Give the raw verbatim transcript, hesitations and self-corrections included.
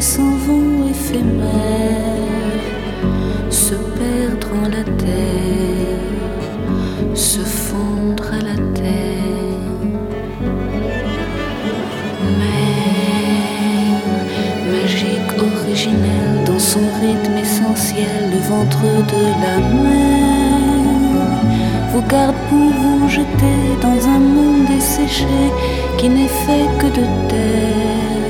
mais s'en vont éphémères, se perdre en la terre, se fondre à la terre. Mer, magique, originelle, dans son rythme essentiel, le ventre de la mer vous garde pour vous jeter dans un monde desséché qui n'est fait que de terre.